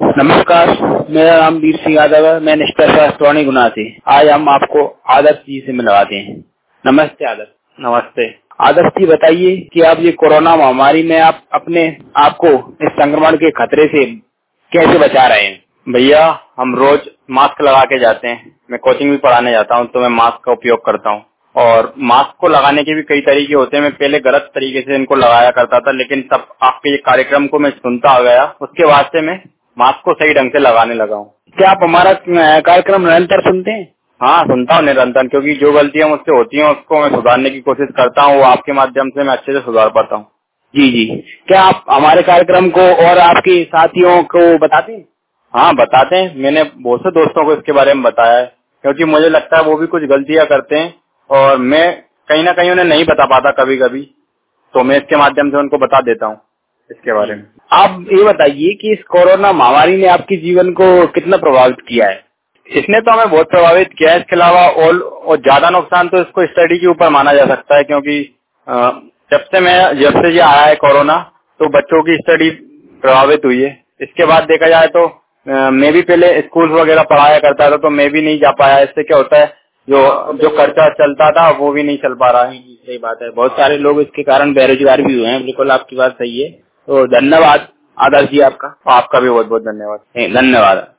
नमस्कार, मेरा नाम वीर सिंह यादव है। मैं निष्ठा स्वास्थ्य गुना से। आज हम आपको आदर्श जी से मिलवाते हैं। नमस्ते आदर्श। नमस्ते। आदर्श जी बताइए कि आप ये कोरोना महामारी में आप अपने आप को इस संक्रमण के खतरे से कैसे बचा रहे हैं? भैया, हम रोज मास्क लगा के जाते हैं। मैं कोचिंग भी पढ़ाने जाता हूँ तो मैं मास्क का उपयोग करता हूँ। और मास्क को लगाने के भी कई तरीके होते हैं। मैं पहले गलत तरीके से इनको लगाया करता था, लेकिन तब आपके ये कार्यक्रम को मैं सुनता आ गया, उसके बाद से मैं मास्क को सही ढंग से लगाने लगा हूँ। क्या आप हमारा कार्यक्रम निरंतर सुनते हैं? हाँ, सुनता हूँ निरंतर, क्योंकि जो गलतियाँ मुझसे होती हैं उसको मैं सुधारने की कोशिश करता हूँ। वो आपके माध्यम से मैं अच्छे से सुधार पाता हूँ। जी जी। क्या आप हमारे कार्यक्रम को और आपके साथियों को बताते हैं? हाँ, बताते हैं। मैंने बहुत से दोस्तों को इसके बारे में बताया है, क्योंकि मुझे लगता है वो भी कुछ गलतियां करते हैं और मैं कहीं ना कहीं उन्हें नहीं बता पाता कभी कभी, तो मैं इसके माध्यम से उनको बता देता हूँ इसके बारे में। आप ये बताइए कि इस कोरोना महामारी ने आपके जीवन को कितना प्रभावित किया है? इसने तो हमें बहुत प्रभावित किया है। इसके अलावा और ज्यादा नुकसान तो इसको स्टडी के ऊपर माना जा सकता है, क्योंकि जब से ये आया है कोरोना, तो बच्चों की स्टडी प्रभावित हुई है। इसके बाद देखा जाए तो मैं भी पहले स्कूल वगैरह पढ़ाया करता था, तो मैं भी नहीं जा पाया। इससे क्या होता है, जो खर्चा चलता था वो भी नहीं चल पा रहा है। सही बात है, बहुत सारे लोग इसके कारण बेरोजगार भी हुए हैं। बिल्कुल आपकी बात सही है। तो धन्यवाद आदर्श जी आपका। आपका भी बहुत बहुत धन्यवाद। धन्यवाद।